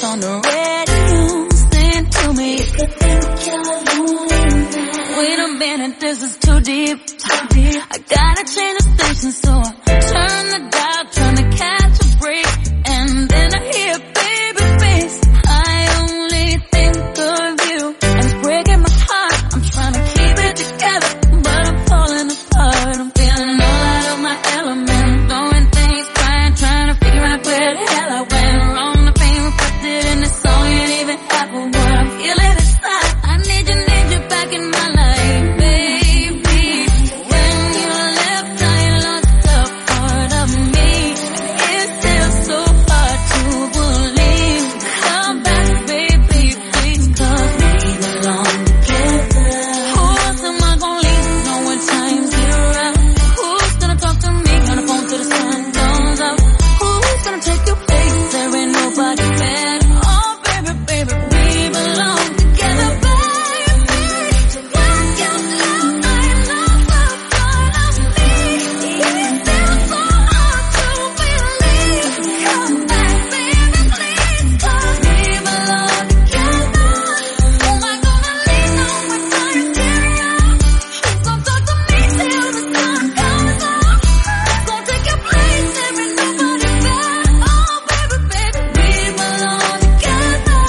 on the radio. Sing to me. You could think you're lonely. Wait a minute, this is too deep. I gotta change the station, so I turn the dial, trying to catch a break. And then I hear baby face. I only think of you, and it's breaking my heart. I'm trying to keep it together, but I'm falling apart. I'm feeling all out of my element, throwing things, crying, trying to figure out where the hell I went wrong. The pain reflected in this song ain't even half of what I'm feeling inside. I need you back in my life, baby. When you left, I lost a part of me. It's still so hard to believe. Come back, baby, please, 'cause we belong together. Who else am I gonna leave? Know when times get rough. Who's gonna talk to me on the phone till the sun comes up? Who's gonna take your place? There ain't nobody better. Oh, baby, we belong together, baby. When you left, I lost a part of me. It's still so hard to believe. Come back, baby, please, 'cause we belong together. Who am I gonna lean on when times get rough? Who's gonna talk to me till the sun comes up? Who's gonna take your place? There ain't nobody better. Oh, baby, we belong together.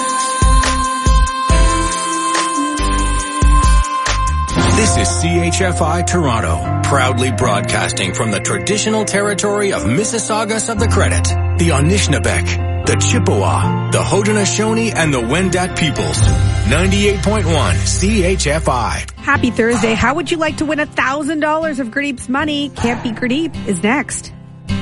This is CHFI Toronto, proudly broadcasting from the traditional territory of Mississaugas of the Credit, the Anishinabek, the Chippewa, the Haudenosaunee, and the Wendat peoples. 98.1 CHFI. Happy Thursday. How would you like to win $1,000 of Gurdeep's money? Can't Beat Gurdeep is next.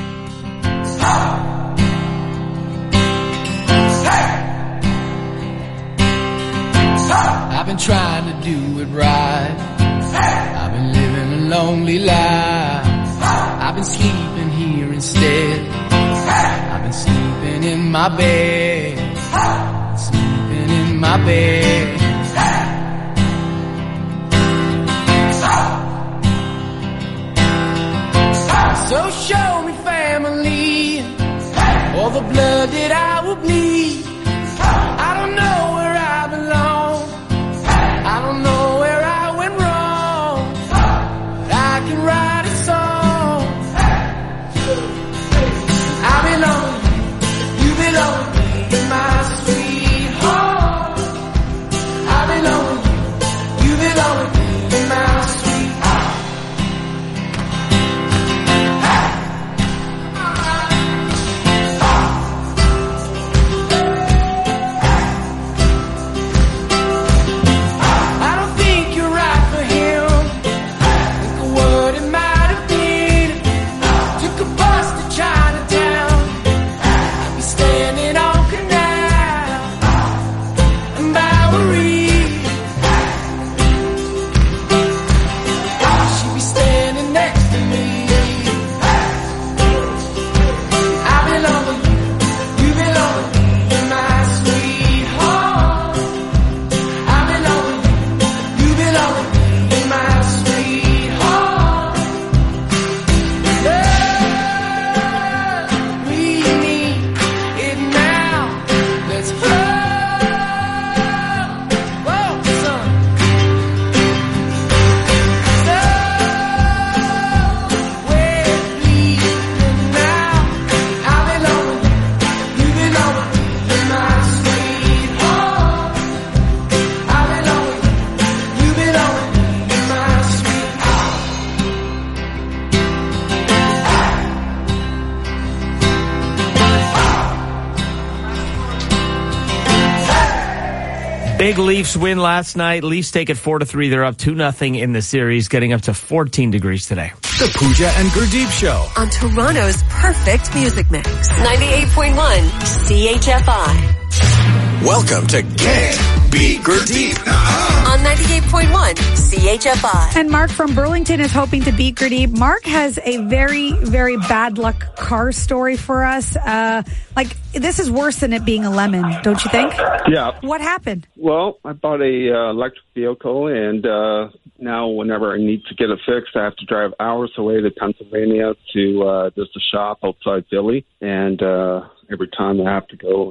I've been trying to do it right. I've been living a lonely life. I've been sleeping here instead. I've been sleeping in my bed. Sleeping in my bed. So show me family, all the blood that I will bleed. I don't know where I belong. I don't know where I went wrong. But I can write a song. I belong to you, you belong to me, my sweetheart. I belong to you, you belong to me, my sweetheart. I don't think you're right for him. Think of what it might have been. Took a bus to Chinatown. I'd be standing on Canal and Bowery. She'd be standing next to me. I belong to you, you belong to me, my sweetheart. I belong to you, you belong to me, my sweetheart. Love, we need it now. Let's hold, whoa, son. Love, we're bleeding now. I belong to you, you belong to me, my sweetheart. I belong to you, you belong to me, my sweetheart. Big Leafs win last night. Leafs take it 4-3. They're up 2-0 in the series, getting up to 14 degrees today. The Pooja and Gurdeep Show. On Toronto's perfect music mix. 98.1 CHFI. Welcome to Can't Beat Gurdeep. On 98.1 CHFI. And Mark from Burlington is hoping to beat Gurdeep. Mark has a very, very bad luck car story for us. This is worse than it being a lemon, don't you think? Yeah. What happened? Well, I bought a electric vehicle, and now whenever I need to get it fixed, I have to drive hours away to Pennsylvania to there's a shop outside Philly, and every time I have to go and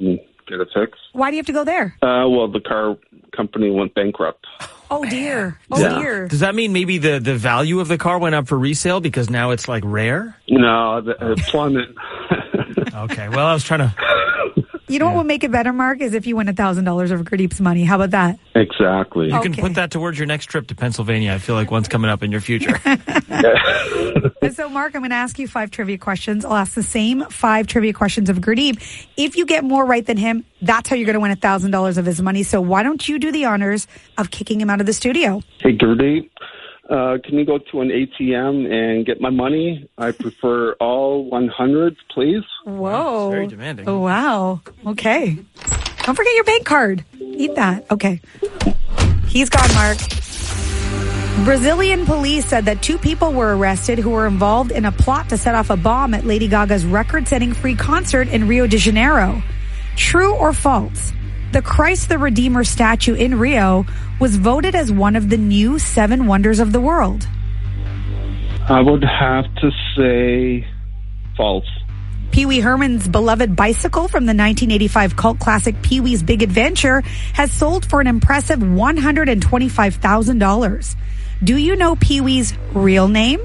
get it fixed. Why do you have to go there? Well, the car company went bankrupt. Oh, dear. Oh, Yeah. dear. Does that mean maybe the value of the car went up for resale because now it's like rare? No, it plummeted. Okay. Well, I was trying to. You know what would make it better, Mark, is if you win $1,000 of Gurdeep's money. How about that? Exactly. You can Okay. put that towards your next trip to Pennsylvania. I feel like one's coming up in your future. So, Mark, I'm going to ask you 5 trivia questions. I'll ask the same 5 trivia questions of Gurdeep. If you get more right than him, that's how you're going to win $1,000 of his money. So why don't you do the honors of kicking him out of the studio? Hey, Gurdeep, can you go to an ATM and get my money? I prefer all 100s, please. Whoa. It's very demanding. Oh, wow. Okay. Don't forget your bank card. Eat that. Okay. He's gone, Mark. Brazilian police said that 2 people were arrested who were involved in a plot to set off a bomb at Lady Gaga's record-setting free concert in Rio de Janeiro. True or false? The Christ the Redeemer statue in Rio was voted as one of the new 7 wonders of the world. I would have to say false. Pee Wee Herman's beloved bicycle from the 1985 cult classic Pee Wee's Big Adventure has sold for an impressive $125,000. Do you know Pee Wee's real name?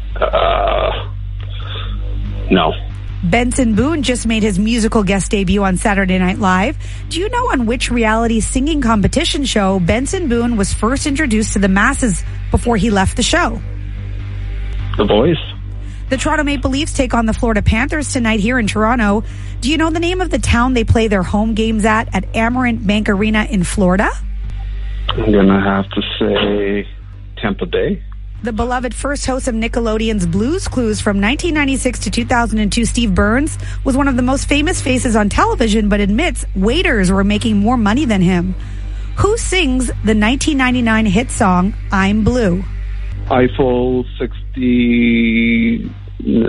No. Benson Boone just made his musical guest debut on Saturday Night Live. Do you know on which reality singing competition show Benson Boone was first introduced to the masses before he left the show? The Voice? The Toronto Maple Leafs take on the Florida Panthers tonight here in Toronto. Do you know the name of the town they play their home games at Amerant Bank Arena in Florida? I'm going to have to say Tampa Bay. The beloved first host of Nickelodeon's Blue's Clues from 1996 to 2002, Steve Burns, was one of the most famous faces on television, but admits waiters were making more money than him. Who sings the 1999 hit song, I'm Blue? Eiffel 69,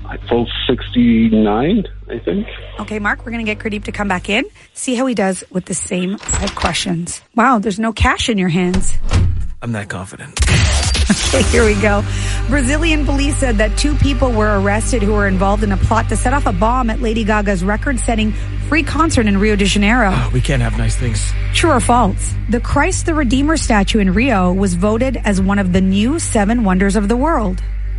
I think. Okay, Mark, we're going to get Gurdeep to come back in, see how he does with the same 5 questions. Wow, there's no cash in your hands. I'm that confident. Okay, here we go. Brazilian police said that 2 people were arrested who were involved in a plot to set off a bomb at Lady Gaga's record-setting free concert in Rio de Janeiro. Oh, we can't have nice things. True or false? The Christ the Redeemer statue in Rio was voted as one of the new 7 wonders of the world.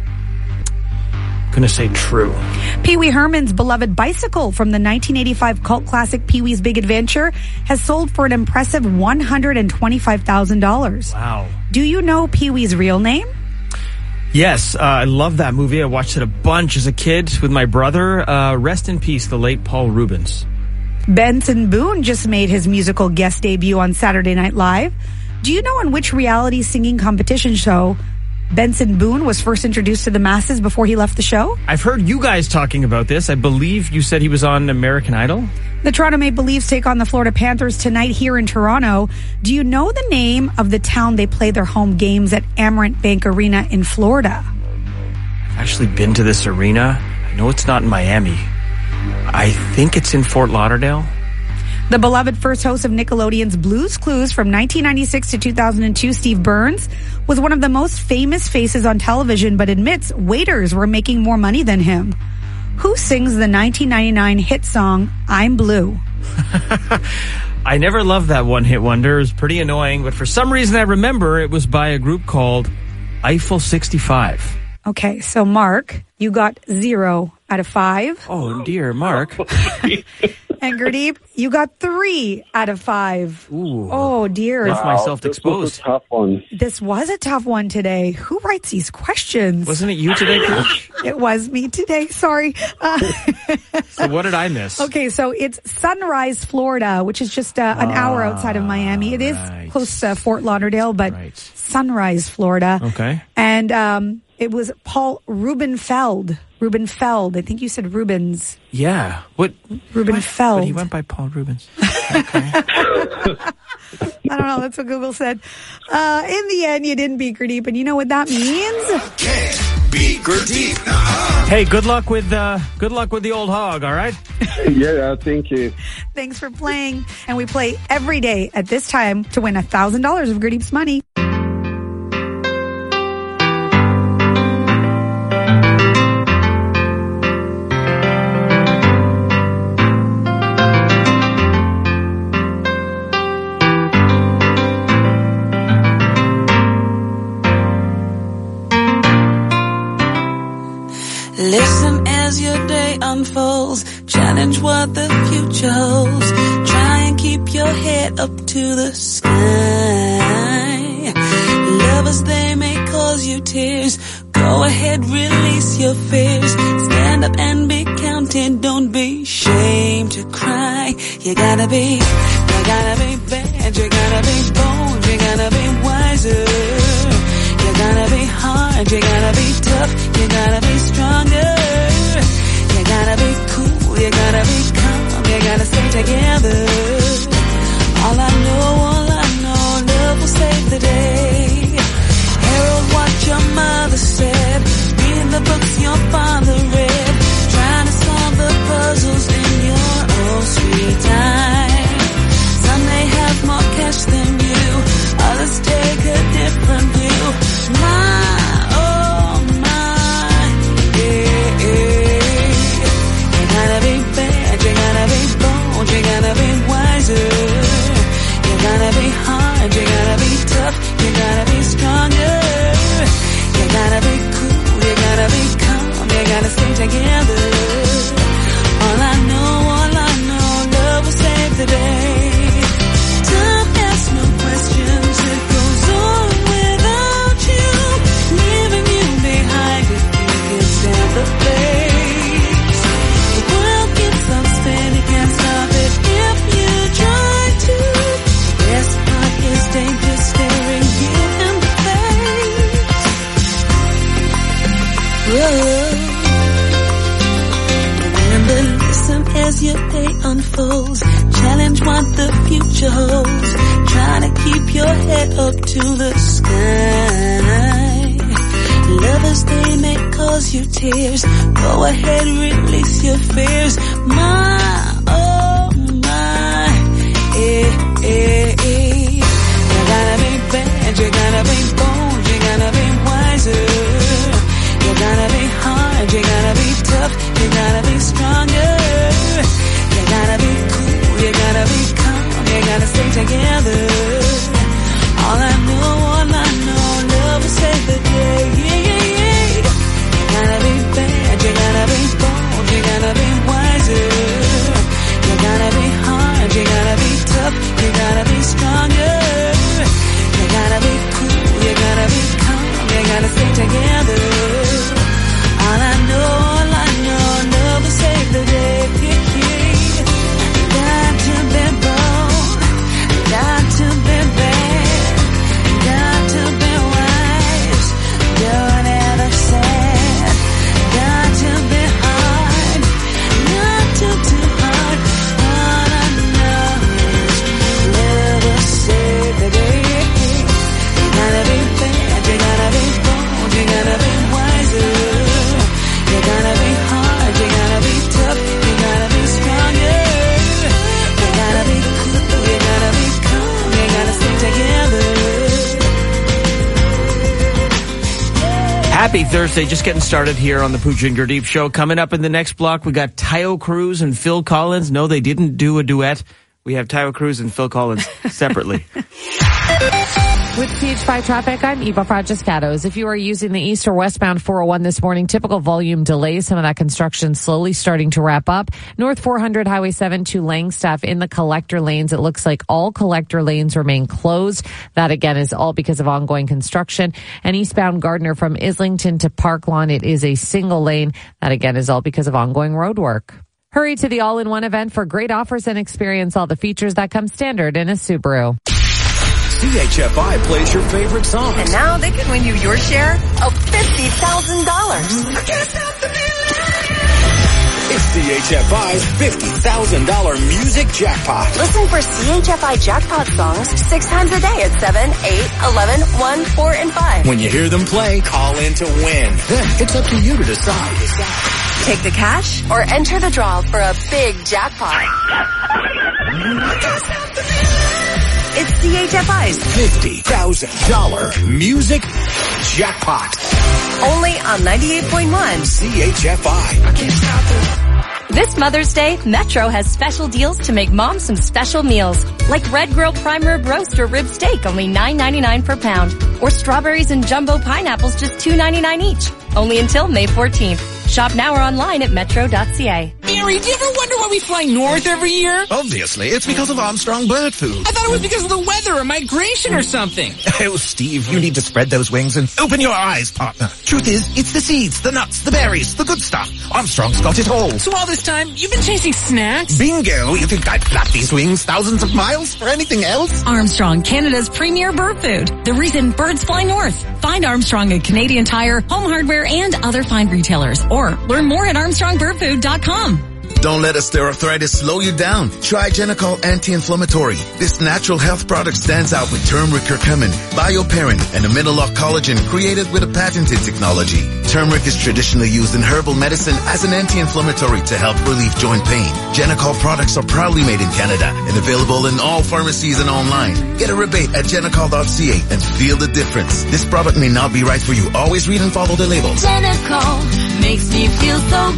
Gonna say true. Pee Wee Herman's beloved bicycle from the 1985 cult classic Pee Wee's Big Adventure has sold for an impressive $125,000. Wow. Do you know Pee Wee's real name? Yes, I love that movie. I watched it a bunch as a kid with my brother. Rest in peace, the late Paul Rubens. Benson Boone just made his musical guest debut on Saturday Night Live. Do you know on which reality singing competition show Benson Boone was first introduced to the masses before he left the show? I've heard you guys talking about this. I believe you said he was on American Idol. The Toronto Maple Leafs take on the Florida Panthers tonight here in Toronto. Do you know the name of the town they play their home games at Amerant Bank Arena in Florida? I've actually been to this arena. I know it's not in Miami. I think it's in Fort Lauderdale. The beloved first host of Nickelodeon's Blue's Clues from 1996 to 2002, Steve Burns, was one of the most famous faces on television, but admits waiters were making more money than him. Who sings the 1999 hit song, I'm Blue? I never loved that one-hit wonder. It was pretty annoying, but for some reason I remember it was by a group called Eiffel 65. Okay, so Mark, you got 0 out of 5. Oh, dear, Mark. And Gurdeep, you got 3 out of 5. Ooh. Oh, dear. Left myself This was exposed. a tough one. This was a tough one today. Who writes these questions? Wasn't it you today, Coach? It was me today. Sorry. So what did I miss? Okay, so it's Sunrise, Florida, which is just an hour outside of Miami. It is right. close to Fort Lauderdale, but Right. Sunrise, Florida. Okay. And it was Paul Rubenfeld. Rubenfeld. I think you said Rubens. Yeah. What? Rubenfeld. But he went by Paul Rubens. I don't know. That's what Google said. In the end, you didn't beat Gurdeep, and you know what that means? Can't beat Gurdeep. Hey, good luck with the old hog, all right? Yeah, thank you. Thanks for playing. And we play every day at this time to win $1,000 of Gurdeep's money. Listen as your day unfolds. Challenge what the future holds. Try and keep your head up to the sky. Lovers, they may cause you tears. Go ahead, release your fears. Stand up and be counted. Don't be ashamed to cry. You gotta be bad. You gotta be bold. You gotta be wiser. You gotta be hard, you gotta be tough, you gotta be stronger. You gotta be cool, you gotta be calm, you gotta stay together. All I know, love will save the day. Herald what your mother said, read the books your father read, trying to solve the puzzles in your own sweet time. Some may have more cash than you, others take a different view. You gotta be wiser. You gotta be hard. You gotta be tough. You gotta be stronger. You gotta be cool. You gotta be calm. You gotta stay together. All I know, love will save the day. Time asks no questions. It goes on without you, leaving you behind if you can stand the pace. The world gets up spinning, can't stop it. Danger staring you in the face. Whoa. Remember, listen as your day unfolds. Challenge what the future holds. Try to keep your head up to the sky. Lovers, they may cause you tears. Go ahead, release your fears. My, oh my, You gotta be bad, you gotta be bold, you gotta be wiser. You gotta be hard, you gotta be tough, you gotta be stronger. You gotta be cool, you gotta be calm, you gotta stay together. All I know, love will save the day. You gotta be bad, you gotta be bold, you gotta be wiser. You gotta be hard, you gotta be tough, you gotta be stronger. You gotta be cool, you gotta be calm, you gotta stay together. All I know, love will save the day. Got to be bold, got to be bad, got to be wise, don't ever sad. Got to be hard, not too hard. All I know is love will save the day. You gotta be bad, you gotta be bold, you gotta be wiser. You gotta be hard, you gotta be tough, you gotta be stronger. You gotta be cool, you gotta be calm, you gotta stay together. Happy Thursday, just getting started here on the Pooja and Gurdeep Show. Coming up in the next block, we got Taio Cruz and Phil Collins. No, they didn't do a duet. We have Taio Cruz and Phil Collins separately. With CH5 traffic, I'm Eva Fragiscatos. If you are using the east or westbound 401 this morning, typical volume delays. Some of that construction slowly starting to wrap up. North 400 Highway 7 to Langstaff in the collector lanes. It looks like all collector lanes remain closed. That again is all because of ongoing construction. And eastbound Gardner from Islington to Park Lawn, it is a single lane. That again is all because of ongoing road work. Hurry to the all-in-one event for great offers and experience all the features that come standard in a Subaru. CHFI plays your favorite songs. And now they can win you your share of $50,000. It's CHFI's $50,000 music jackpot. Listen for CHFI jackpot songs 6 times a day at 7, 8, 11, 1, 4, and 5. When you hear them play, call in to win. Then it's up to you to decide. Take the cash or enter the draw for a big jackpot. It's CHFI's $50,000 music jackpot. Only on 98.1 CHFI. I can't stop it. This Mother's Day, Metro has special deals to make mom some special meals. Like Red Grill Prime Rib Roast or Rib Steak, only $9.99 per pound. Or strawberries and jumbo pineapples, just $2.99 each. Only until May 14th. Shop now or online at metro.ca. Mary, do you ever wonder why we fly north every year? Obviously, it's because of Armstrong Bird Food. I thought it was because of the weather or migration or something. Oh, Steve, you need to spread those wings and open your eyes, partner. Truth is, it's the seeds, the nuts, the berries, the good stuff. Armstrong's got it all. So all this time, you've been chasing snacks? Bingo! You think I'd flap these wings thousands of miles for anything else? Armstrong, Canada's premier bird food. The reason birds fly north. Find Armstrong at Canadian Tire, Home Hardware, and other fine retailers. Or learn more at armstrongbirdfood.com. Don't let osteoarthritis slow you down. Try Genicol Anti-Inflammatory. This natural health product stands out with turmeric curcumin, bioperin, and amino-lock collagen created with a patented technology. Turmeric is traditionally used in herbal medicine as an anti-inflammatory to help relieve joint pain. Genicol products are proudly made in Canada and available in all pharmacies and online. Get a rebate at genicol.ca and feel the difference. This product may not be right for you. Always read and follow the labels. Genicol makes me feel so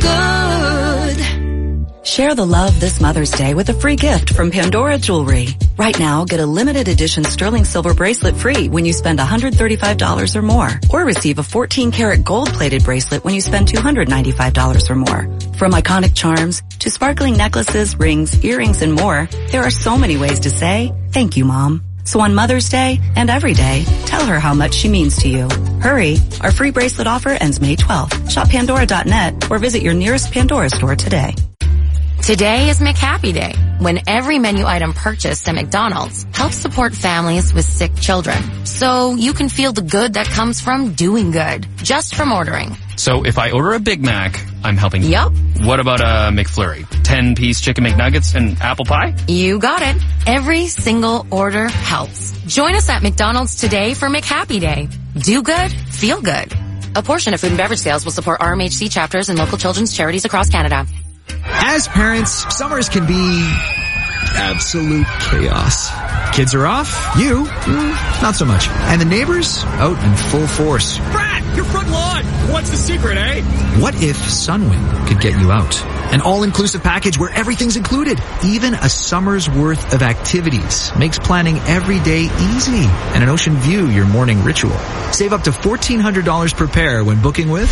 good. Share the love this Mother's Day with a free gift from Pandora Jewelry. Right now, get a limited edition sterling silver bracelet free when you spend $135 or more. Or receive a 14-karat gold-plated bracelet when you spend $295 or more. From iconic charms to sparkling necklaces, rings, earrings, and more, there are so many ways to say, thank you, Mom. So on Mother's Day and every day, tell her how much she means to you. Hurry! Our free bracelet offer ends May 12th. Shop Pandora.net or visit your nearest Pandora store today. Today is McHappy Day, when every menu item purchased at McDonald's helps support families with sick children. So you can feel the good that comes from doing good, just from ordering. So if I order a Big Mac, I'm helping. Yup. What about a McFlurry? 10-piece chicken McNuggets and apple pie? You got it. Every single order helps. Join us at McDonald's today for McHappy Day. Do good, feel good. A portion of food and beverage sales will support RMHC chapters and local children's charities across Canada. As parents, summers can be absolute chaos. Kids are off, you, not so much. And the neighbors, out in full force. Brad, your front lawn! What's the secret, eh? What if Sunwind could get you out? An all-inclusive package where everything's included. Even a summer's worth of activities makes planning every day easy. And an ocean view your morning ritual. Save up to $1,400 per pair when booking with...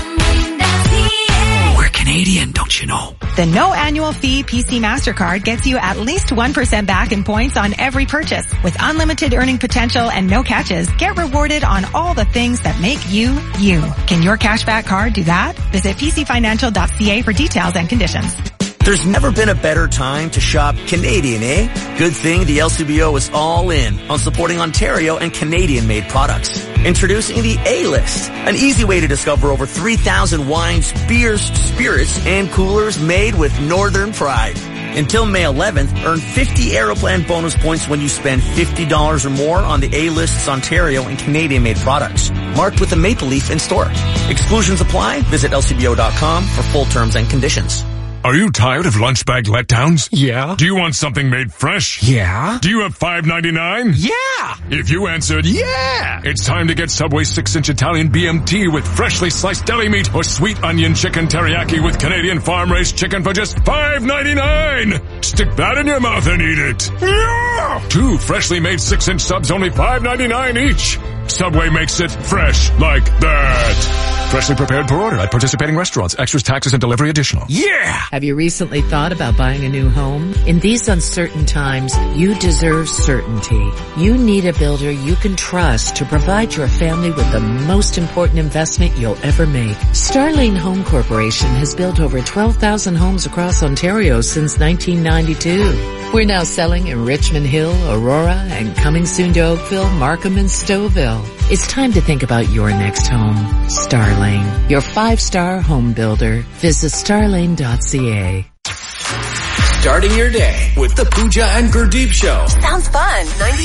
Canadian, don't you know? The no annual fee PC MasterCard gets you at least 1% back in points on every purchase. With unlimited earning potential and no catches, get rewarded on all the things that make you, you. Can your cashback card do that? Visit pcfinancial.ca for details and conditions. There's never been a better time to shop Canadian, eh? Good thing the LCBO is all in on supporting Ontario and Canadian-made products. Introducing the A-List, an easy way to discover over 3,000 wines, beers, spirits, and coolers made with Northern pride. Until May 11th, earn 50 Aeroplan bonus points when you spend $50 or more on the A-List's Ontario and Canadian-made products, marked with a maple leaf in store. Exclusions apply. Visit lcbo.com for full terms and conditions. Are you tired of lunch bag letdowns? Yeah. Do you want something made fresh? Yeah. Do you have $5.99? Yeah. If you answered yeah, it's time to get Subway 6-inch Italian BMT with freshly sliced deli meat or sweet onion chicken teriyaki with Canadian farm-raised chicken for just $5.99. Stick that in your mouth and eat it. Yeah. 2 freshly made 6-inch subs, only $5.99 each. Subway makes it fresh like that. Freshly prepared per order at participating restaurants. Extras, taxes, and delivery additional. Yeah! Have you recently thought about buying a new home? In these uncertain times, you deserve certainty. You need a builder you can trust to provide your family with the most important investment you'll ever make. Starlane Home Corporation has built over 12,000 homes across Ontario since 1992. We're now selling in Richmond Hill, Aurora, and coming soon to Oakville, Markham, and Stouffville. It's time to think about your next home. Starlane, your 5-star home builder. Visit starlane.ca. Starting your day with the Pooja and Gurdeep Show. Sounds fun.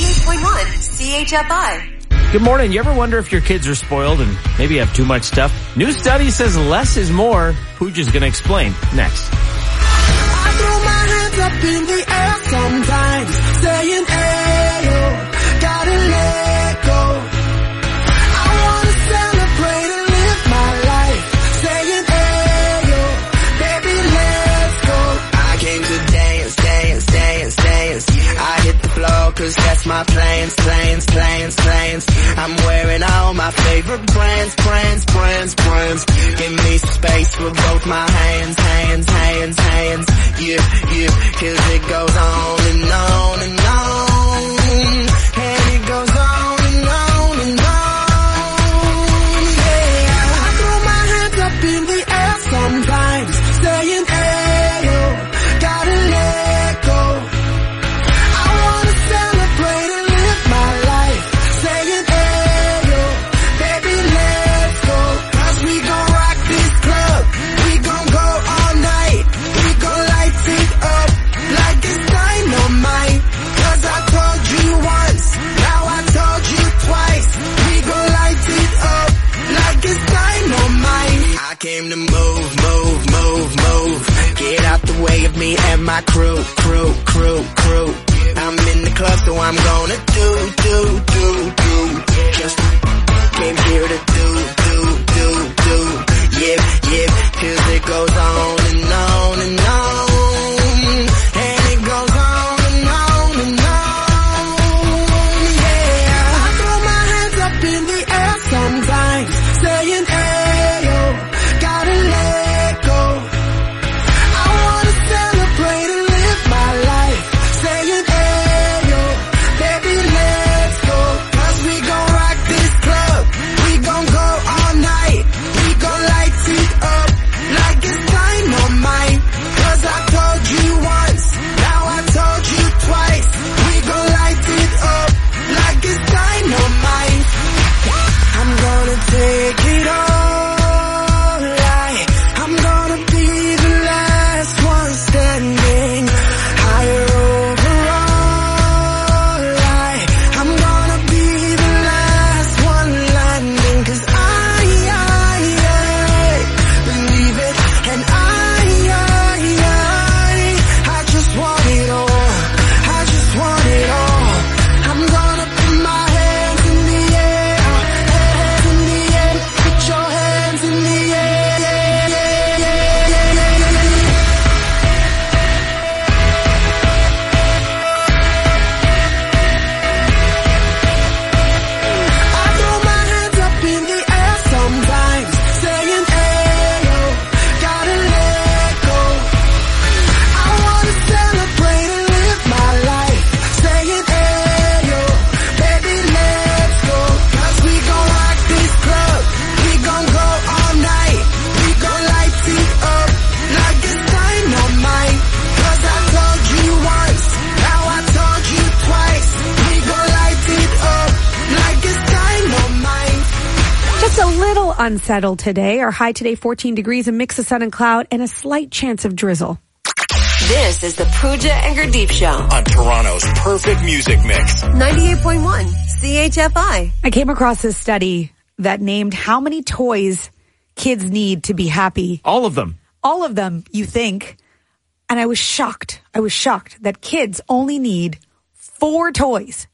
98.1 CHFI. Good morning. You ever wonder if your kids are spoiled and maybe have too much stuff? New study says less is more. Pooja's going to explain next. I throw my hands up in the air sometimes, saying, ayo, gotta let go. I wanna celebrate and live my life, saying, ayo, baby, let's go. I came to dance, dance, dance, dance. I hit the floor cause that's my plans. I'm wearing all my my favorite brands. Give me some space with both my hands. Yeah, 'cause it goes on and on and on. And it goes on and on and on. Yeah, I throw my hands up in the air sometimes, saying, hey, yo, gotta let go. I wanna celebrate and live my life, saying, hey, yo, baby, let's go. 'Cause we gon' rock this club, we gon' go all night, we gon' light it up like it's dynamite. 'Cause I told you once, now I told you twice, we gon' light it up like it's dynamite. I came to move. Get out the way of me and my crew. I'm in the club, so I'm gonna do. Just came here to do. Yep, 'cause it goes on and on and on. And it goes on and on and on. Yeah, I throw my hands up in the air sometimes, saying, hey, yo, gotta let go. I wanna celebrate and live my life, saying, hey, yo, baby, let's go. 'Cause we gon' rock this club, we gon' go all night, we gon' light it up like it's dynamite. 'Cause I told you once, now I told you twice, we gon' light it up like it's dynamite. I'm gonna take it all, I'm gonna be the last one standing, higher overall, I'm gonna be the last one landing. 'Cause I believe it, and I just want it all, I just want it all. I'm gonna put my hands in the air, put your hands in the air. I throw my hands up in the air sometimes, saying, hey, yo, gotta let go. I wanna celebrate and live my life, saying, hey, yo, baby, let's go. 'Cause we gon' rock this club, we gon' go all night, we gon' light it up like it's dynamite. 'Cause I told you once, now I told you twice, we gon' light it up like it's dynamite. Just a little unsettled today. Our high today, 14 degrees, a mix of sun and cloud, and a slight chance of drizzle. This is the Pooja and Gurdeep Show. On Toronto's perfect music mix. 98.1 CHFI. I came across this study that named how many toys kids need to be happy. All of them. All of them, you think. And I was shocked. That kids only need 4 toys.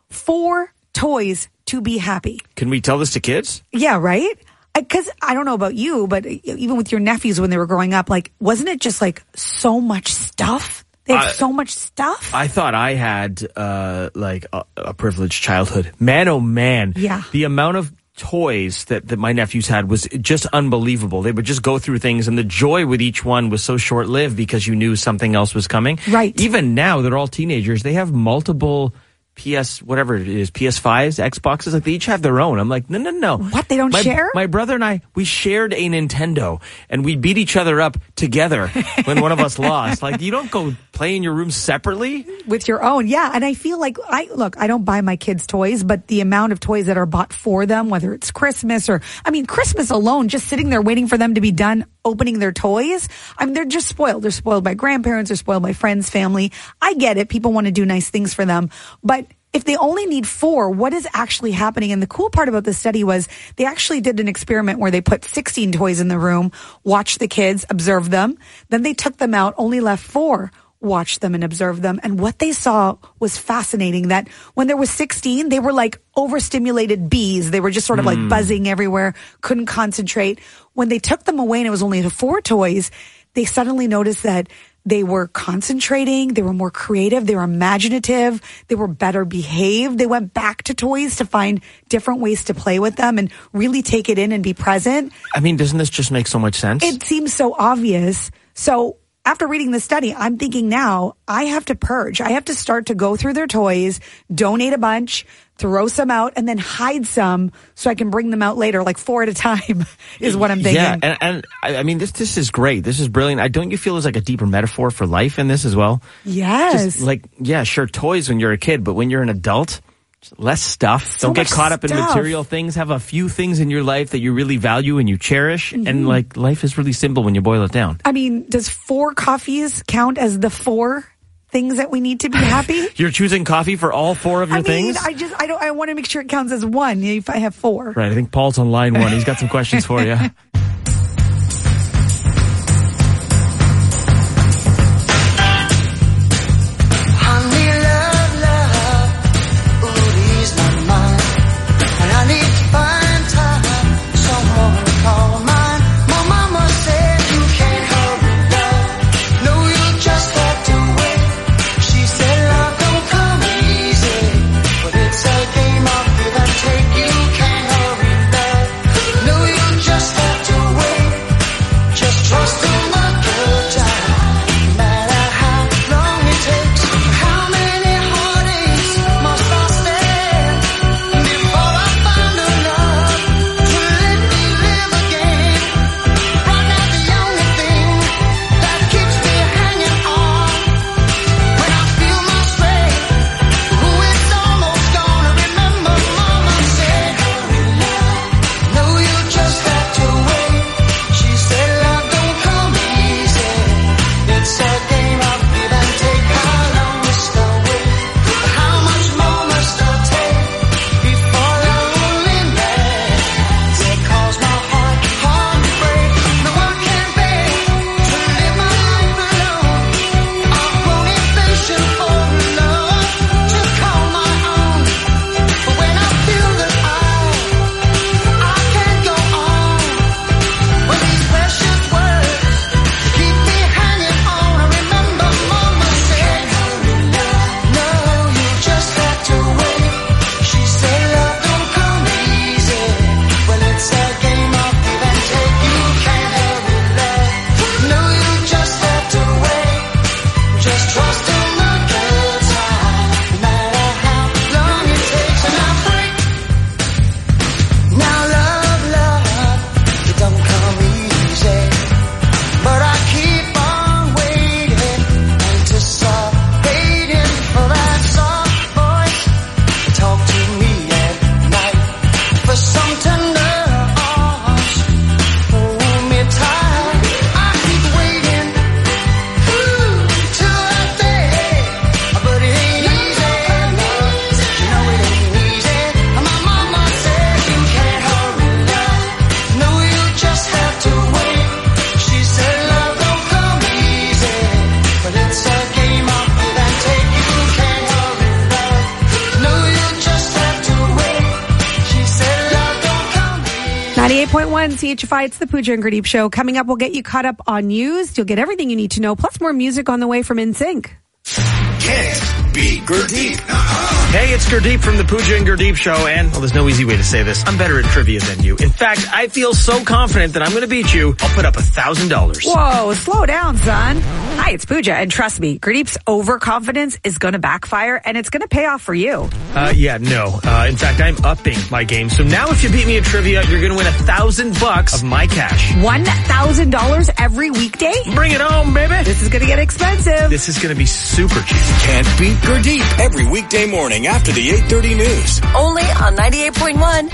4 toys to be happy. Can we tell this to kids? Yeah, right? Because I don't know about you, but even with your nephews when they were growing up, like, wasn't it just like so much stuff? They have so much stuff. I thought I had like a privileged childhood. Man, oh man. Yeah. The amount of toys that my nephews had was just unbelievable. They would just go through things, and the joy with each one was so short-lived because you knew something else was coming. Right. Even now, they're all teenagers. They have multiple whatever it is, PS5s, Xboxes, like they each have their own. I'm like, no. What? They don't share? My brother and I, we shared a Nintendo, and we beat each other up together when one of us lost. Like, you don't go play in your room separately. With your own, yeah. And I feel like, I don't buy my kids toys, but the amount of toys that are bought for them, whether it's Christmas or, Christmas alone, just sitting there waiting for them to be done opening their toys. They're just spoiled. They're spoiled by grandparents, they're spoiled by friends, family. I get it. People want to do nice things for them. But if they only need 4, what is actually happening? And the cool part about the study was they actually did an experiment where they put 16 toys in the room, watched the kids, observed them. Then they took them out, only left 4. Watched them and observed them. And what they saw was fascinating, that when there was 16, they were like overstimulated bees. They were just sort of like buzzing everywhere, couldn't concentrate. When they took them away and it was only the 4 toys, they suddenly noticed that they were concentrating, they were more creative, they were imaginative, they were better behaved. They went back to toys to find different ways to play with them and really take it in and be present. I mean, doesn't this just make so much sense? It seems so obvious. So after reading this study, I'm thinking now I have to purge. I have to start to go through their toys, donate a bunch, throw some out, and then hide some so I can bring them out later, like 4 at a time is what I'm thinking. Yeah, and I mean, this is great. This is brilliant. Don't you feel there's like a deeper metaphor for life in this as well? Yes. Just sure, toys when you're a kid, but when you're an adult, less stuff. Don't get caught up in material things. Have a few things in your life that you really value and you cherish. Mm-hmm. And like life is really simple when you boil it down. I mean, does 4 coffees count as the 4 things that we need to be happy? You're choosing coffee for all 4 of your things? I want to make sure it counts as 1 if I have 4. Right. I think Paul's on line 1. He's got some questions for you. CHFI, it's the Pooja and Gurdeep Show. Coming up, we'll get you caught up on news. You'll get everything you need to know, plus more music on the way from NSYNC. Can't beat Gurdeep. Hey, it's Gurdeep from the Pooja and Gurdeep Show, and well, there's no easy way to say this. I'm better at trivia than you. In fact, I feel so confident that I'm going to beat you. I'll put up $1,000. Whoa, slow down, son. Hi, it's Pooja, and trust me, Gurdeep's overconfidence is going to backfire, and it's going to pay off for you. In fact, I'm upping my game. So now if you beat me at trivia, you're going to win $1,000 of my cash. $1,000 every weekday? Bring it home, baby. This is going to get expensive. This is going to be super cheap. Can't beat Gurdeep every weekday morning after the 8:30 news. Only on 98.1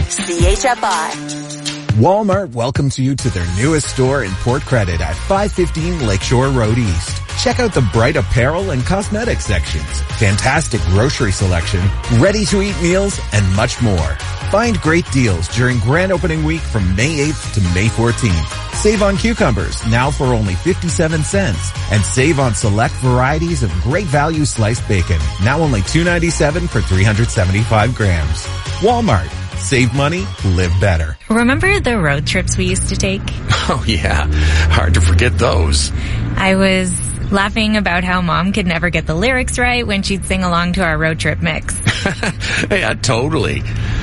CHFI. Walmart welcomes you to their newest store in Port Credit at 515 Lakeshore Road East. Check out the bright apparel and cosmetic sections, fantastic grocery selection, ready-to-eat meals, and much more. Find great deals during grand opening week from May 8th to May 14th. Save on cucumbers, now for only 57 cents. And save on select varieties of great value sliced bacon, now only $2.97 for 375 grams. Walmart. Save money, live better. Remember the road trips we used to take? Oh yeah, hard to forget those. I was laughing about how Mom could never get the lyrics right when she'd sing along to our road trip mix. Yeah, totally.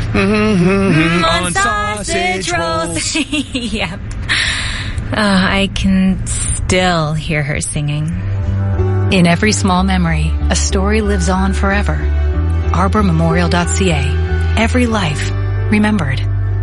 On sausage rolls. Yep. I can still hear her singing. In every small memory, a story lives on forever. ArborMemorial.ca. Every life remembered.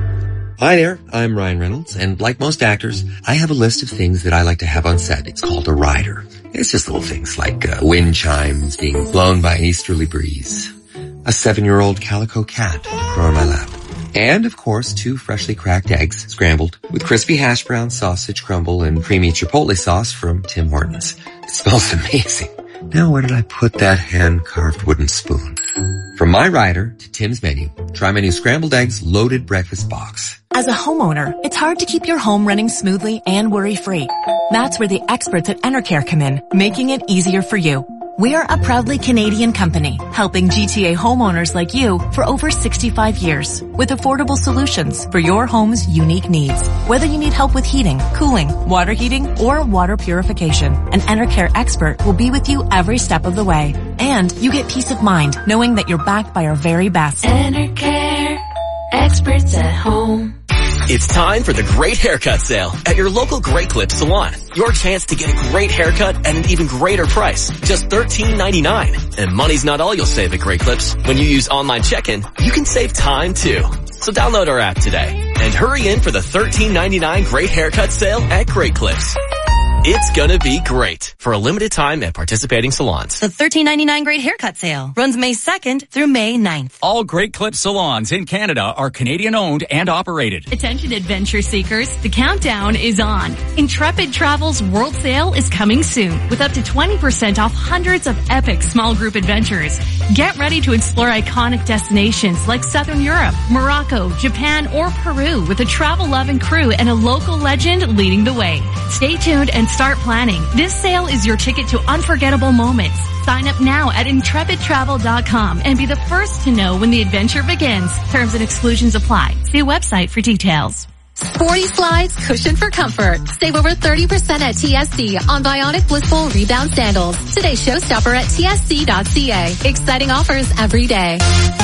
Hi there, I'm Ryan Reynolds, and like most actors, I have a list of things that I like to have on set. It's called a rider. It's just little things like wind chimes being blown by an easterly breeze, a 7-year-old calico cat to crow on my lap, and, of course, 2 freshly cracked eggs scrambled with crispy hash brown sausage crumble and creamy chipotle sauce from Tim Hortons. It smells amazing. Now where did I put that hand-carved wooden spoon? From my rider to Tim's menu, try my new scrambled eggs loaded breakfast box. As a homeowner, it's hard to keep your home running smoothly and worry-free. That's where the experts at Enercare come in, making it easier for you. We're a proudly Canadian company, helping GTA homeowners like you for over 65 years with affordable solutions for your home's unique needs. Whether you need help with heating, cooling, water heating, or water purification, an Enercare expert will be with you every step of the way. And you get peace of mind knowing that you're backed by our very best. Enercare, experts at home. It's time for the Great Haircut Sale at your local Great Clips salon. Your chance to get a great haircut at an even greater price, just $13.99. And money's not all you'll save at Great Clips. When you use online check-in, you can save time too. So download our app today and hurry in for the $13.99 Great Haircut Sale at Great Clips. It's gonna be great for a limited time at participating salons. The $13.99 Great Haircut Sale runs May 2nd through May 9th. All Great Clips salons in Canada are Canadian owned and operated. Attention adventure seekers, the countdown is on. Intrepid Travel's World Sale is coming soon with up to 20% off hundreds of epic small group adventures. Get ready to explore iconic destinations like Southern Europe, Morocco, Japan, or Peru with a travel-loving crew and a local legend leading the way. Stay tuned and start planning. This sale is your ticket to unforgettable moments. Sign up now at intrepidtravel.com and be the first to know when the adventure begins. Terms and exclusions apply. See website for details. Sporty Slides, cushion for comfort. Save over 30% at TSC on Bionic Blissful Rebound Sandals. Today's showstopper at tsc.ca. Exciting offers every day.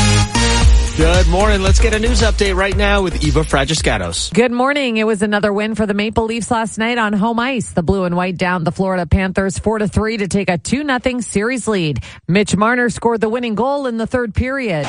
Good morning. Let's get a news update right now with Eva Fragiscatos. Good morning. It was another win for the Maple Leafs last night on home ice. The blue and white downed the Florida Panthers 4-3 to take a 2-0 series lead. Mitch Marner scored the winning goal in the third period.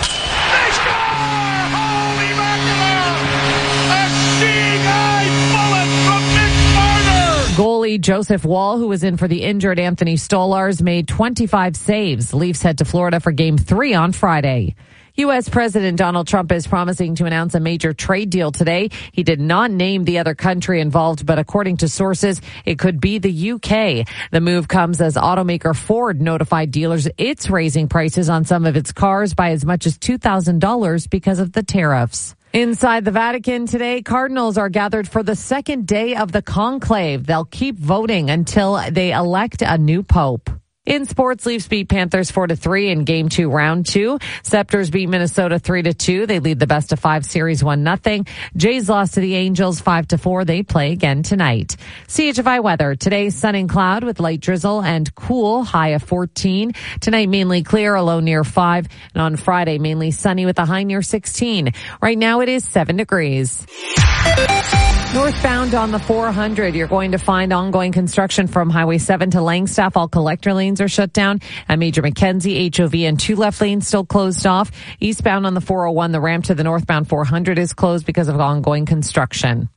Goalie Joseph Wall, who was in for the injured Anthony Stolarz, made 25 saves. Leafs head to Florida for Game 3 on Friday. U.S. President Donald Trump is promising to announce a major trade deal today. He did not name the other country involved, but according to sources, it could be the U.K. The move comes as automaker Ford notified dealers it's raising prices on some of its cars by as much as $2,000 because of the tariffs. Inside the Vatican today, cardinals are gathered for the second day of the conclave. They'll keep voting until they elect a new pope. In sports, Leafs beat Panthers 4-3 in Game 2, Round 2. Scepters beat Minnesota 3-2. They lead the best of 5 series 1-0. Jays lost to the Angels 5-4. They play again tonight. CHFI weather. Today, sun and cloud with light drizzle and cool, high of 14. Tonight, mainly clear, a low near 5. And on Friday, mainly sunny with a high near 16. Right now, it is 7 degrees. Northbound on the 400, you're going to find ongoing construction from Highway 7 to Langstaff. All collector lanes are shut down. At Major Mackenzie, HOV, and 2 left lanes still closed off. Eastbound on the 401, the ramp to the northbound 400 is closed because of ongoing construction.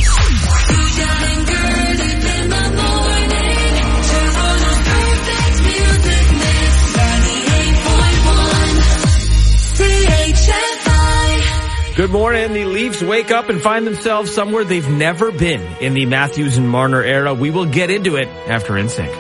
Good morning. The Leafs wake up and find themselves somewhere they've never been in the Matthews and Marner era. We will get into it after NSYNC.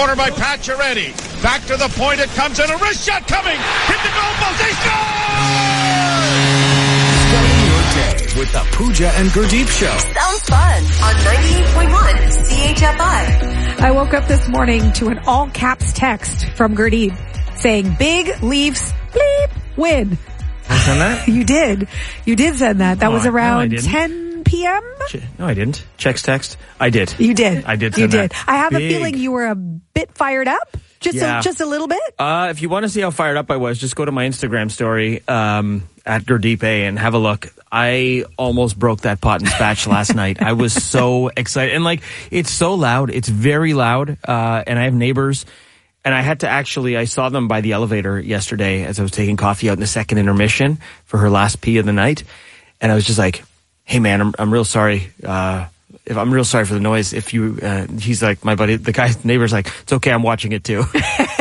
corner by Pacioretty. Back to the point it comes in. A wrist shot coming. Hit the goal post. They score! Starting your day with the Pooja and Gurdeep Show. Sounds fun on 98.1 CHFI. I woke up this morning to an all caps text from Gurdeep saying, "Big Leafs, bleep, win." I sent that? You did. You did send that. That was around no, 10 p.m.? No, I didn't. Checks text. I did. You did. I did You send did. that. I have Big. a feeling you were a bit fired up. Just a little bit? If you want to see how fired up I was, just go to my Instagram story at Gurdeep A and have a look. I almost broke that pot and spatch last night. I was so excited. And it's so loud. It's very loud. And I have neighbors. And I had to I saw them by the elevator yesterday as I was taking coffee out in the second intermission for her last pee of the night. And I was just like, "Hey man, I'm real sorry. I'm real sorry for the noise. If you," he's like, my buddy, the guy's neighbor's like, "It's okay. I'm watching it too."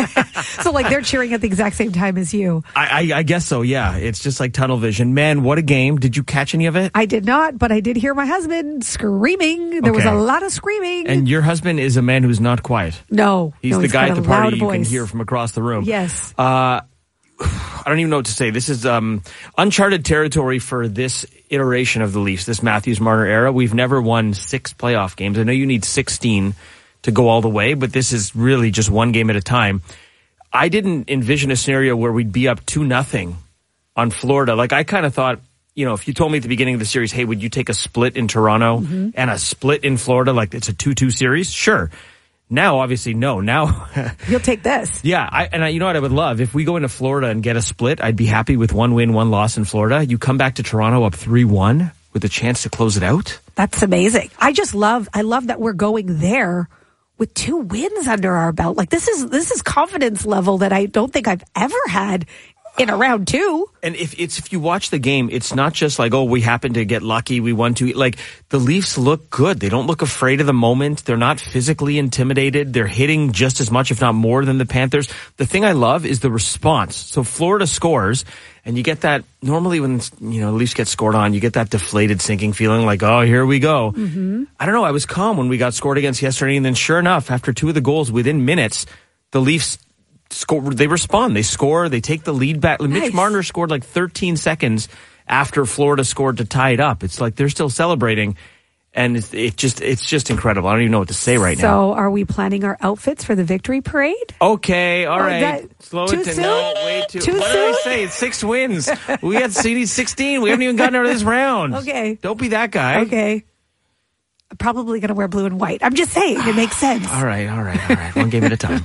So they're cheering at the exact same time as you. I guess so. Yeah. It's just like tunnel vision. Man, what a game. Did you catch any of it? I did not, but I did hear my husband screaming. There was a lot of screaming. And your husband is a man who's not quiet. No. He's the guy at the party you can hear from across the room. Yes. I don't even know what to say. This is uncharted territory for this iteration of the Leafs, this Matthews-Marner era. We've never won 6 playoff games. I know you need 16 to go all the way, but this is really just one game at a time. I didn't envision a scenario where we'd be up 2-0 on Florida. I kind of thought, if you told me at the beginning of the series, hey, would you take a split in Toronto and a split in Florida, like it's a 2-2 series? Sure. Now, obviously, no. Now, you'll take this. Yeah. You know what I would love? If we go into Florida and get a split, I'd be happy with 1 win, 1 loss in Florida. You come back to Toronto up 3-1 with a chance to close it out. That's amazing. I love that we're going there with 2 wins under our belt. This is confidence level that I don't think I've ever had in a round 2. And if you watch the game, it's not just we happen to get lucky, we won 2. The Leafs look good. They don't look afraid of the moment. They're not physically intimidated. They're hitting just as much, if not more, than the Panthers. The thing I love is the response. So Florida scores, and you get that, normally when, the Leafs get scored on, you get that deflated, sinking feeling oh, here we go. Mm-hmm. I don't know. I was calm when we got scored against yesterday, and then sure enough, after 2 of the goals, within minutes, the Leafs score. They respond. They score. They take the lead back. Nice. Mitch Marner scored 13 seconds after Florida scored to tie it up. It's they're still celebrating, and it's just incredible. I don't even know what to say right now. So, are we planning our outfits for the victory parade? Okay, all right. Slow it down. Soon? No, way too. Too what soon? did I say? It's 6 wins. We had CD 16. We haven't even gotten out of this round. Okay. Don't be that guy. Okay. I'm probably going to wear blue and white. I'm just saying. It makes sense. All right. 1 game at a time.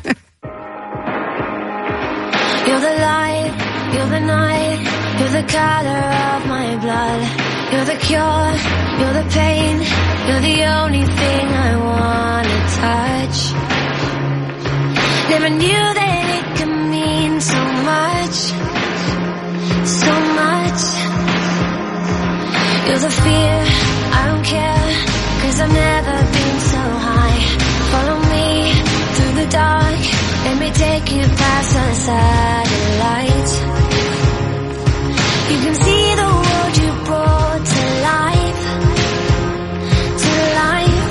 You're the light, you're the night, you're the color of my blood. You're the cure, you're the pain, you're the only thing I wanna touch. Never knew that it could mean so much, so much. You're the fear, I don't care, 'cause I've never been so high. Follow me through the dark, let me take you past the satellite. You can see the world you brought to life, to life.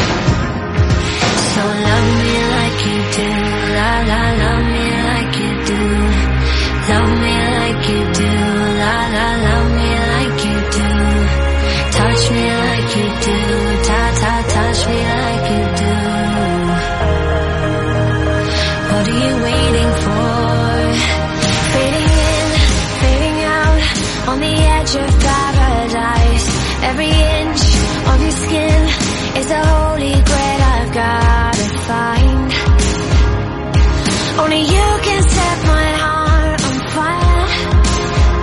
So love me like you do, la la, love me like you do. Love me like you do, la la, love me like you do. Touch me like you do, ta ta, touch me like you do. What are you waiting for? Fading in, fading out, on the edge of paradise. Every inch of your skin is a holy grail I've gotta find. Only you can set my heart on fire,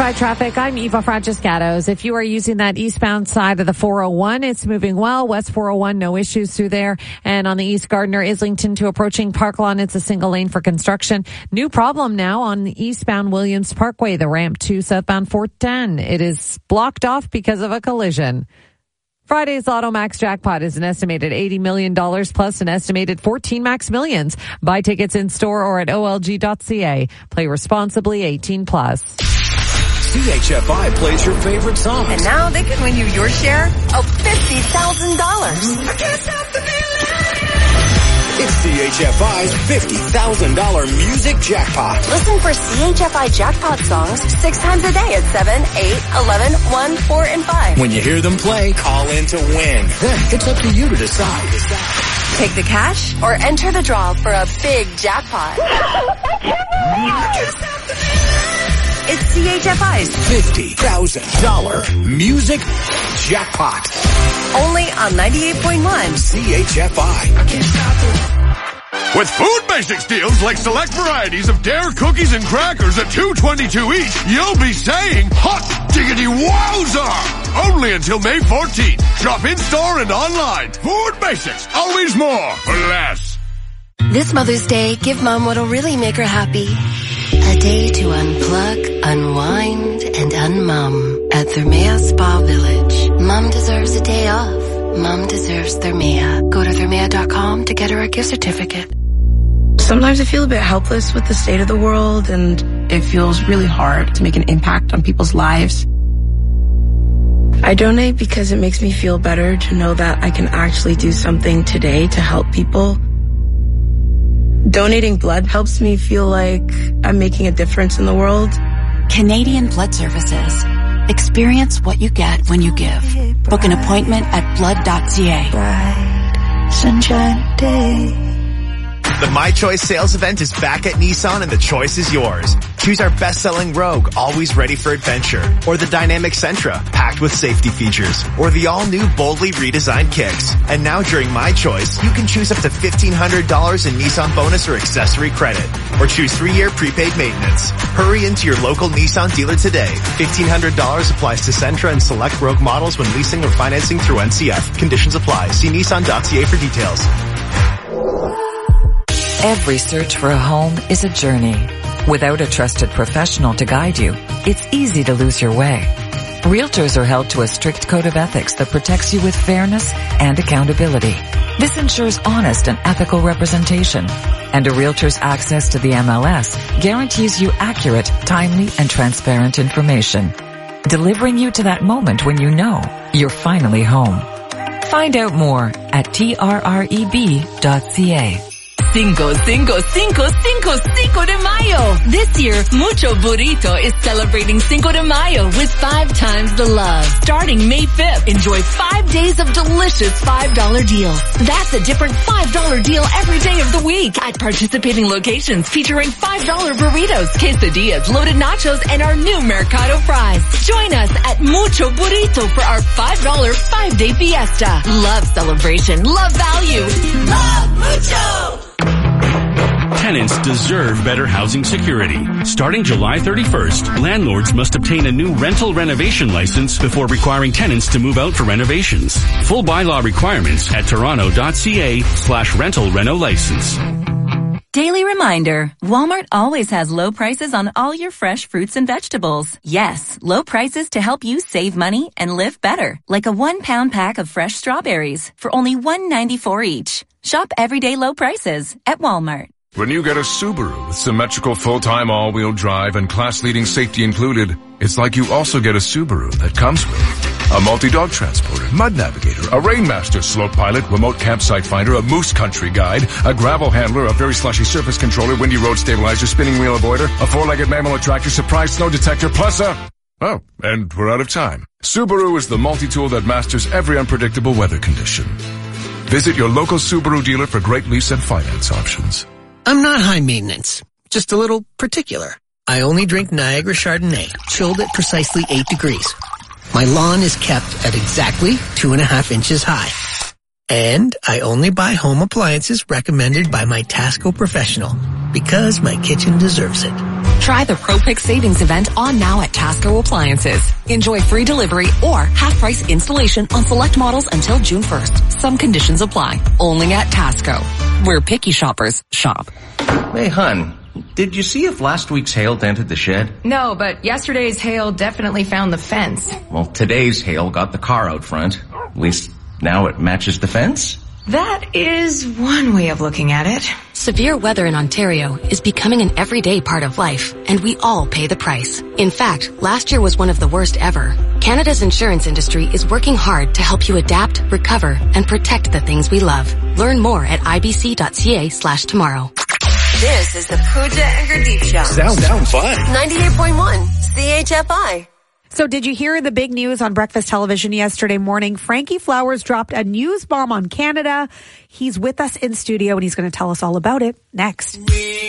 CHY traffic, I'm Eva Francescatos. If you are using that eastbound side of the 401, it's moving well. West 401, no issues through there. And on the East Gardner, Islington to approaching Park Lawn, it's a single lane for construction. New problem now on the eastbound Williams Parkway, the ramp to southbound 410. It is blocked off because of a collision. Friday's Lotto Max jackpot is an estimated $80 million plus an estimated 14 Max Millions. Buy tickets in store or at olg.ca. Play responsibly, 18 plus. CHFI plays your favorite songs. And now they can win you your share of $50,000. I can't stop the It's CHFI's $50,000 music jackpot. Listen for CHFI jackpot songs 6 times a day at 7, 8, 11, 1, 4, and 5. When you hear them play, call in to win. Then it's up to you to decide. Take the cash or enter the draw for a big jackpot. It's CHFI's $50,000 music jackpot. Only on 98.1 CHFI. With Food Basics deals like select varieties of Dare cookies and crackers at $2.22 each, you'll be saying, hot diggity wowza! Only until May 14th. Shop in-store and online. Food Basics. Always more for less. This Mother's Day, give Mom what'll really make her happy. A day to unplug, unwind, and unmum at Thermea Spa Village. Mom deserves a day off. Mom deserves Thermea. Go to Thermea.com to get her a gift certificate. Sometimes I feel a bit helpless with the state of the world, and it feels really hard to make an impact on people's lives. I donate because it makes me feel better to know that I can actually do something today to help people. Donating blood helps me feel like I'm making a difference in the world. Canadian Blood Services. Experience what you get when you give. Book an appointment at blood.ca. Sunshine day. The My Choice sales event is back at Nissan and the choice is yours. Choose our best-selling Rogue, always ready for adventure, or the dynamic Sentra, packed with safety features, or the all-new boldly redesigned Kicks. And now during My Choice, you can choose up to $1,500 in Nissan bonus or accessory credit, or choose 3-year prepaid maintenance. Hurry into your local Nissan dealer today. $1,500 applies to Sentra and select Rogue models when leasing or financing through NCF. Conditions apply. See Nissan.ca for details. Every search for a home is a journey. Without a trusted professional to guide you, it's easy to lose your way. Realtors are held to a strict code of ethics that protects you with fairness and accountability. This ensures honest and ethical representation. And a realtor's access to the MLS guarantees you accurate, timely, and transparent information, delivering you to that moment when you know you're finally home. Find out more at trreb.ca. Cinco de Mayo. This year, Mucho Burrito is celebrating Cinco de Mayo with 5 times the love. Starting May 5th, enjoy 5 days of delicious $5 deals. That's a different $5 deal every day of the week at participating locations featuring $5 burritos, quesadillas, loaded nachos, and our new Mercado fries. Join us at Mucho Burrito for our $5 5-day fiesta. Love celebration, love value, love Mucho! Tenants deserve better housing security. Starting July 31st, landlords must obtain a new rental renovation license before requiring tenants to move out for renovations. Full bylaw requirements at toronto.ca/rental reno license. Daily reminder, Walmart always has low prices on all your fresh fruits and vegetables. Yes, low prices to help you save money and live better. Like a 1-pound pack of fresh strawberries for only $1.94 each. Shop everyday low prices at Walmart. When you get a Subaru with symmetrical full-time all-wheel drive and class-leading safety included, it's like you also get a Subaru that comes with a multi-dog transporter, mud navigator, a Rainmaster slope pilot, remote campsite finder, a moose country guide, a gravel handler, a very slushy surface controller, windy road stabilizer, spinning wheel avoider, a 4-legged mammal attractor, surprise snow detector, plus a... Oh, and we're out of time. Subaru is the multi-tool that masters every unpredictable weather condition. Visit your local Subaru dealer for great lease and finance options. I'm not high maintenance, just a little particular. I only drink Niagara Chardonnay, chilled at precisely 8 degrees. My lawn is kept at exactly 2.5 inches high. And I only buy home appliances recommended by my Tasco professional, because my kitchen deserves it. Try the Pro Pick Savings Event on now at Tasco Appliances. Enjoy free delivery or half-price installation on select models until June 1st. Some conditions apply. Only at Tasco, where picky shoppers shop. Hey, hun, did you see if last week's hail dented the shed? No, but yesterday's hail definitely found the fence. Well, today's hail got the car out front. At least now it matches the fence. That is one way of looking at it. Severe weather in Ontario is becoming an everyday part of life, and we all pay the price. In fact, last year was one of the worst ever. Canada's insurance industry is working hard to help you adapt, recover, and protect the things we love. Learn more at ibc.ca/tomorrow. This is the Pooja and Gurdeep Show. Sounds fun. 98.1 CHFI. So did you hear the big news on breakfast television yesterday morning? Frankie Flowers dropped a news bomb on Canada. He's with us in studio and he's going to tell us all about it next.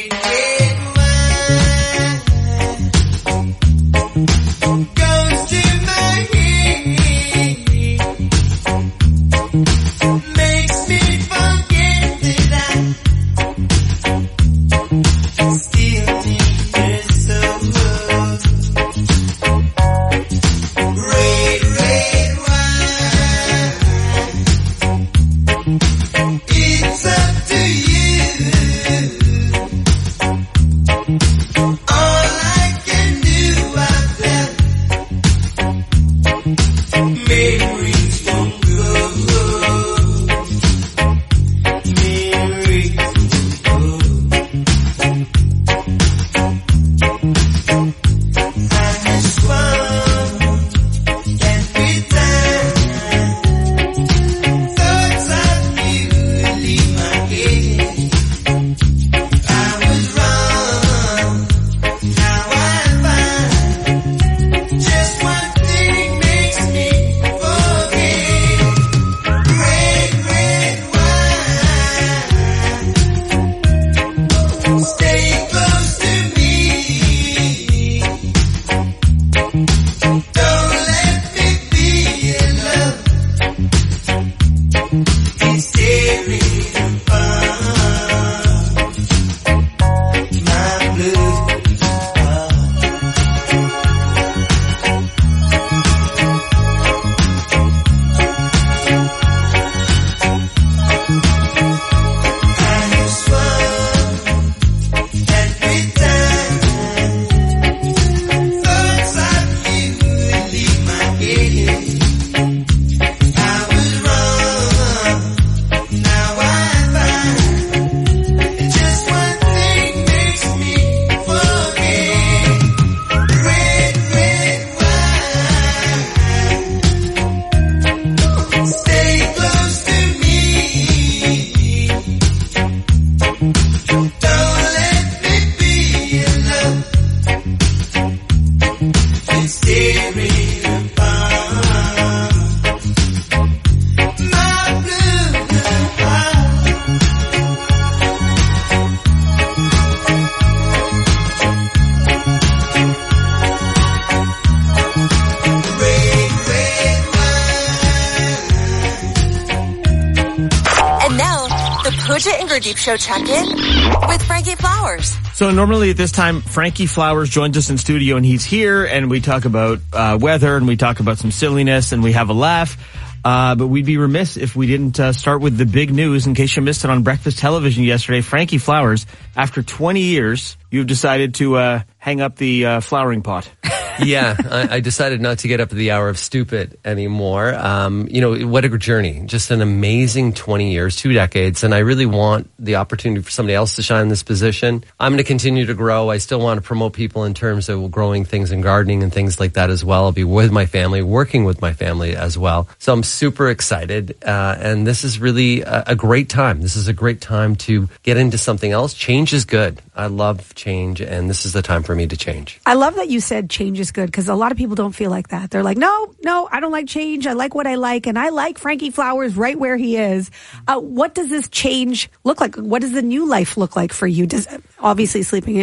Deep Show check-in with Frankie Flowers. So normally at this time, Frankie Flowers joins us in studio and he's here and we talk about weather and we talk about some silliness and we have a laugh. But we'd be remiss if we didn't start with the big news. In case you missed it on breakfast television yesterday, Frankie Flowers, after 20 years, you've decided to hang up the flowering pot. Yeah, I decided not to get up at the hour of stupid anymore. What a journey. Just an amazing 20 years, 2 decades. And I really want the opportunity for somebody else to shine in this position. I'm going to continue to grow. I still want to promote people in terms of growing things and gardening and things like that as well. I'll be with my family, working with my family as well. So I'm super excited. And this is really a great time. This is a great time to get into something else. Change is good. I love change. And this is the time for me to change. I love that you said change is good because a lot of people don't feel like that. They're like, no, I don't like change. I like what I like. And I like Frankie Flowers right where he is. What does this change look like? What does the new life look like for you? Obviously sleeping in.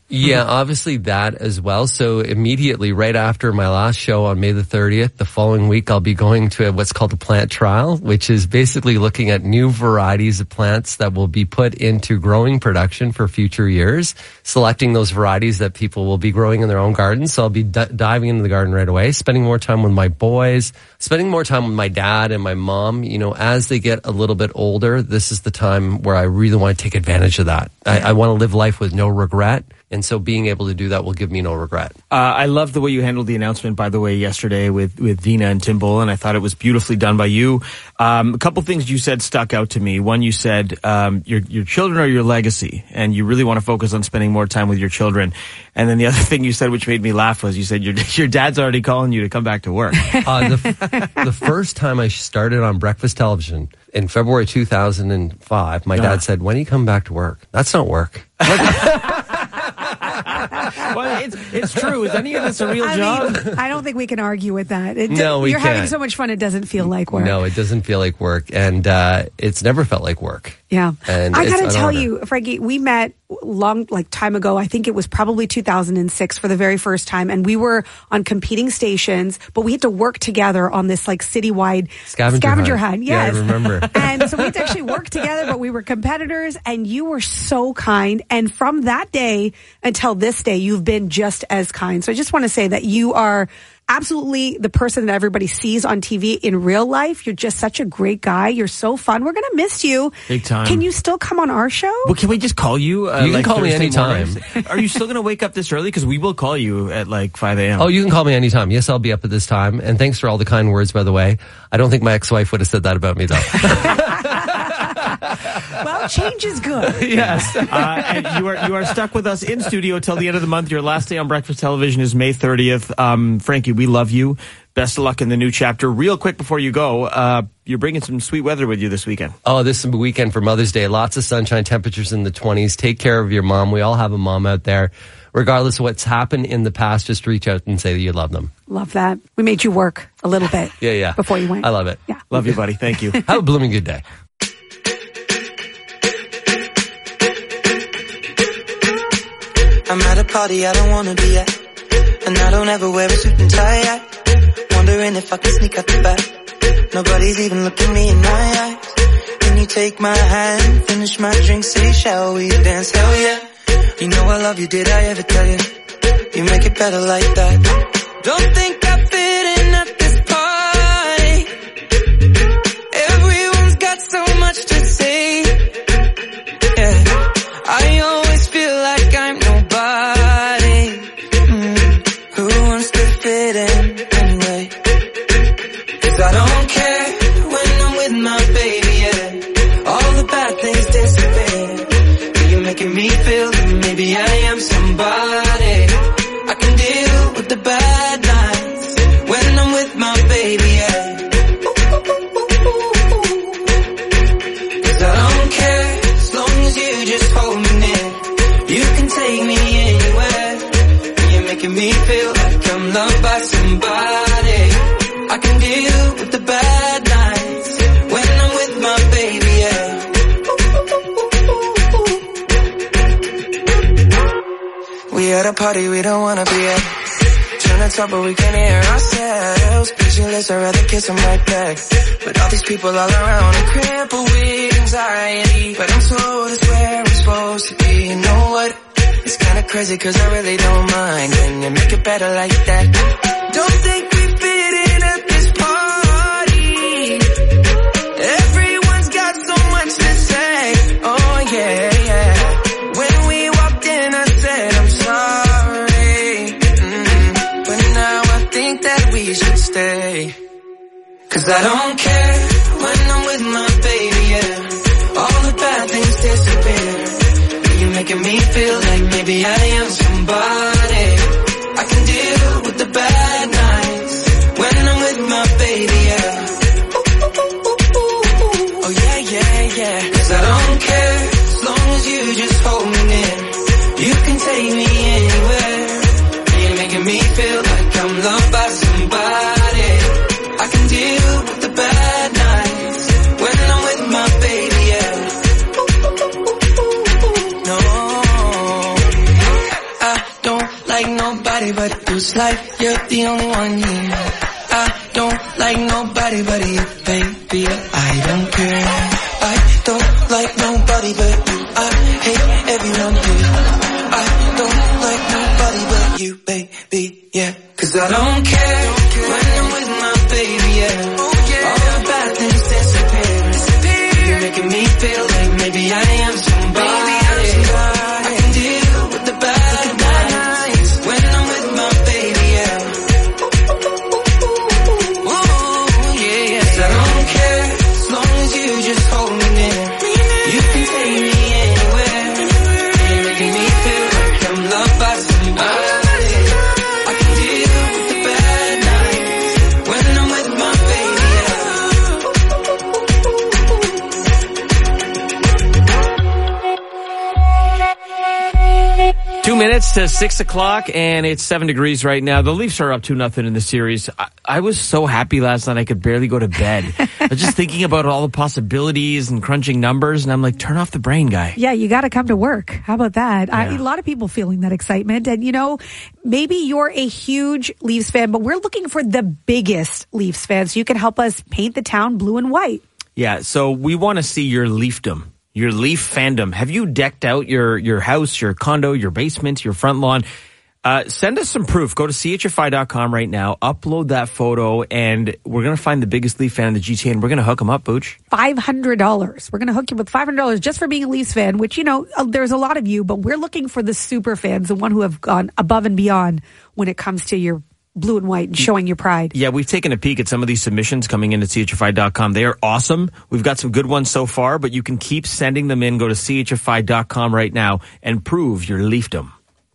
Yeah, obviously that as well. So immediately right after my last show on May the 30th, the following week, I'll be going to what's called a plant trial, which is basically looking at new varieties of plants that will be put into growing production for future years, selecting those varieties that people will be growing in their own gardens. So I'll be diving into the garden right away, spending more time with my boys, spending more time with my dad and my mom. You know, as they get a little bit older, this is the time where I really want to take advantage of that. I want to live life with no regret. And so being able to do that will give me no regret. I love the way you handled the announcement, by the way, yesterday with Dina and Tim Bull, and I thought it was beautifully done by you. A couple things you said stuck out to me. One, you said your children are your legacy, and you really want to focus on spending more time with your children. And then the other thing you said, which made me laugh, was you said your dad's already calling you to come back to work. The first time I started on breakfast television in February 2005, my dad said, "When do you come back to work?" That's not work. Well, it's true. Is any of this a real job? I don't think we can argue with that. No, we You're can't. having so much fun, it doesn't feel like work. No, it doesn't feel like work. And it's never felt like work. Yeah. And I it's gotta an tell honor. you, Frankie, we met time ago. I think it was probably 2006 for the very first time. And we were on competing stations, but we had to work together on this like citywide scavenger hunt. Yes. Yeah, I remember. And so we had to actually work together, but we were competitors, and you were so kind. And from that day until this day, you've been just as kind. So I just want to say that you are absolutely the person that everybody sees on TV in real life. You're just such a great guy. You're so fun. We're going to miss you. Big time. Can you still come on our show? Well, can we just call you? You can call me Thursday anytime. mornings? Are you still going to wake up this early? Because we will call you at like 5 a.m. Oh, you can call me anytime. Yes, I'll be up at this time. And thanks for all the kind words, by the way. I don't think my ex-wife would have said that about me, though. Well, change is good. Yes. And you are stuck with us in studio till the end of the month. Your last day on Breakfast Television is May 30th. Frankie, we love you. Best of luck in the new chapter. Real quick before you go, you're bringing some sweet weather with you this weekend. Oh, this is a weekend for Mother's Day. Lots of sunshine, temperatures in the 20s. Take care of your mom. We all have a mom out there. Regardless of what's happened in the past, just reach out and say that you love them. Love that. We made you work a little bit. Yeah. Before you went. I love it. Yeah. Love you, buddy. Thank you. Have a blooming good day. I'm at a party I don't wanna be at, and I don't ever wear a suit and tie yet. Wondering if I can sneak out the back. Nobody's even looking me in my eyes. Can you take my hand, finish my drink, say shall we dance? Hell yeah. You know I love you, did I ever tell you? You make it better like that. Don't think I fit in at this party. Everyone's got so much to say. Yeah, I always feel like I'm nobody. Who wants to fit in anyway? 'Cause I don't care when I'm with my baby, yeah. All the bad things disappear. You're making me feel that maybe I am somebody. I can deal with the bad nights when I'm with my baby, yeah. 'Cause I don't care as long as you just hold me near. You can take me anywhere. You're making me feel like I'm loved by somebody. I can deal with the bad nights when I'm with my baby, yeah. We at a party we don't wanna be at. Trying to talk but we can't hear ourselves. Pictureless, I'd rather kiss them right back. But all these people all around are crippled with anxiety. But I'm told it's where I'm supposed to be. You know what? It's kinda crazy 'cause I really don't mind. Can you make it better like that? Don't think we fit in at this party. Everyone's got so much to say. Oh yeah, yeah. When we walked in I said I'm sorry. But now I think that we should stay. 'Cause I don't care when I'm with my baby, yeah. All the bad things disappear. You're making me feel like maybe I am somebody. I can deal with the bad nights when I'm with my baby, yeah. Oh yeah, yeah, yeah. 'Cause I don't care as long as you just hold me near. You can take me anywhere. You're making me feel like I'm loved by somebody. I can deal with the bad nights when I'm with my baby, yeah. No, I Feels like you're the only one here. I don't like nobody but you, baby. I don't care. I don't like nobody but you. I hate everyone here. I don't like nobody but you, baby, yeah. 'Cause I don't care when I'm with my baby, yeah. All the bad things disappear. You're making me feel like maybe I am somebody. I can deal with the bad nights when I'm with my baby, yeah. Ooh, yeah, yes, I don't care as long as you just hold me near. You can take me anywhere. You're making me feel like I'm loved by somebody. I can deal with the bad nights when I'm with my baby, yeah. 2 minutes to 6 o'clock, and it's 7 degrees right now. The Leafs are up 2-0 in the series. I was so happy last night I could barely go to bed. I was just thinking about all the possibilities and crunching numbers, and I'm like, turn off the brain, guy. Yeah, you got to come to work. How about that? Yeah. A lot of people feeling that excitement. And, you know, maybe you're a huge Leafs fan, but we're looking for the biggest Leafs fan, so you can help us paint the town blue and white. Yeah, so we want to see your Leafdom. Your Leaf fandom. Have you decked out your house, your condo, your basement, your front lawn? Send us some proof. Go to chfi.com right now. Upload that photo, and we're going to find the biggest Leaf fan in the GTA, and we're going to hook him up, Booch. $500. We're going to hook you with $500 just for being a Leafs fan, which, you know, there's a lot of you, but we're looking for the super fans, the one who have gone above and beyond when it comes to your blue and white and showing your pride. Yeah, we've taken a peek at some of these submissions coming in at chfi.com. They are awesome. We've got some good ones so far, but you can keep sending them in. Go to chfi.com right now and prove your Leafdom.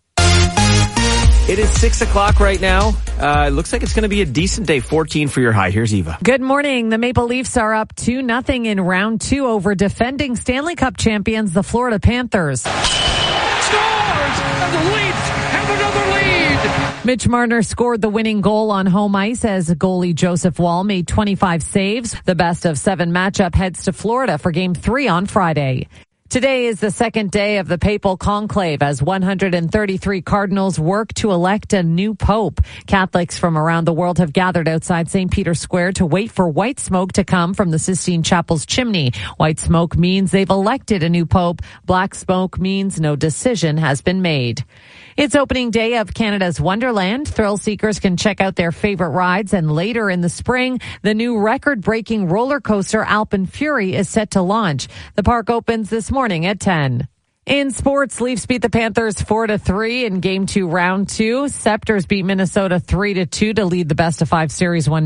It is 6 o'clock right now. It looks like it's going to be a decent day. 14 for your high. Here's Eva. Good morning. The Maple Leafs are up 2-0 in round 2 over defending Stanley Cup champions, the Florida Panthers. Scores! And the Leafs have another lead! Mitch Marner scored the winning goal on home ice as goalie Joseph Woll made 25 saves. The best of 7 matchup heads to Florida for Game 3 on Friday. Today is the second day of the papal conclave as 133 cardinals work to elect a new pope. Catholics from around the world have gathered outside St. Peter's Square to wait for white smoke to come from the Sistine Chapel's chimney. White smoke means they've elected a new pope. Black smoke means no decision has been made. It's opening day of Canada's Wonderland. Thrill seekers can check out their favorite rides, and later in the spring, the new record-breaking roller coaster Alpine Fury is set to launch. The park opens this morning at 10. In sports, Leafs beat the Panthers 4-3 in Game 2, Round 2. Scepters beat Minnesota 3-2 to lead the best-of-5 series 1-0.